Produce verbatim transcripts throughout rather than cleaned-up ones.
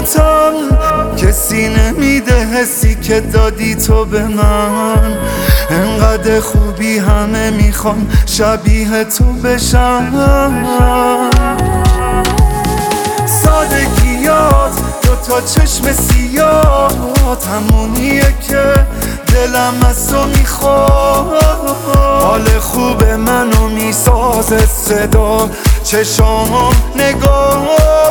خودتم، کسی نمیده حسی که دادی تو به من. انقدر خوبی همه میخوان شبیه تو بشن. سادگیات دوتا چشم سیاهات همونیه که دلم از تو میخواد. حال خوب منو میسازه صدا چشام نگاه.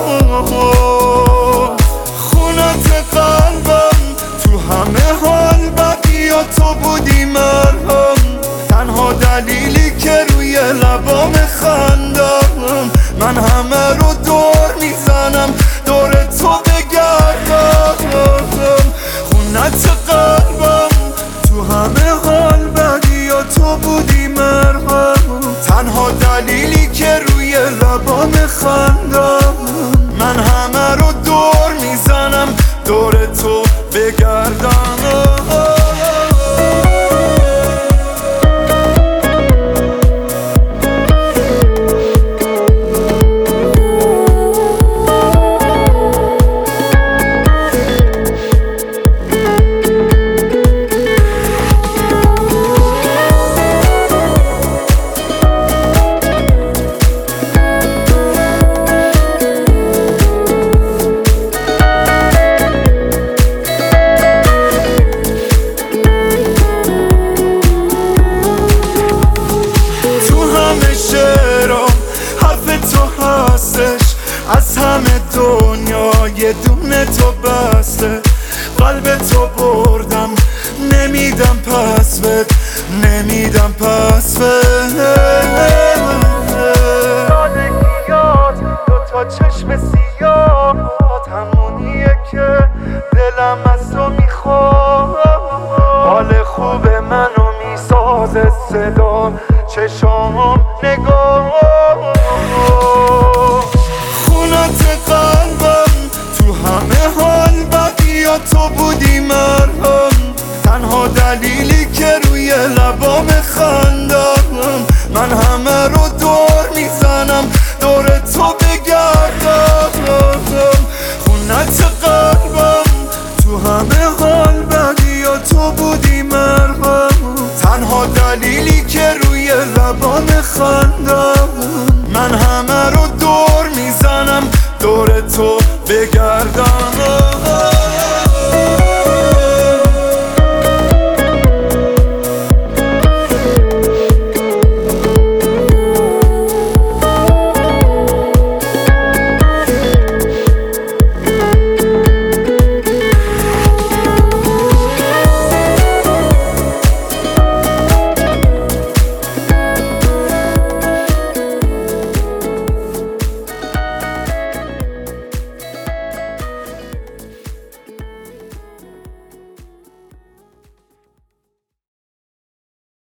خونت قلبم تو همه حال بدی و تو بودی مرهم. تنها دلیلی که روی لبام خندم، من همه رو دور میزنم دور تو بگردم. خونت قلبم تو همه حال بدی و تو بودی مرهم. تنها دلیلی که روی لبام خندم، من همه رو دور میزنم دور تو بگردم. از همه دنیا یه دونه تو بسته. قلب تو بردم نمیدم پس بد، نمیدم پس بد. سادگیات دوتا چشم سیاهات همونیه که دلم از تو میخواد. حال خوب منو میسازه صدا چشام نگاه. تو بودی مرهم. تنها دلیلی که روی لبام خندم، من همه رو دور میزنم دور تو بگردم. خونت قلبم تو همه حال بدی و تو بودی مرهم. تنها دلیلی که روی لبام خندم، من همه رو دور میزنم دور تو بگردم.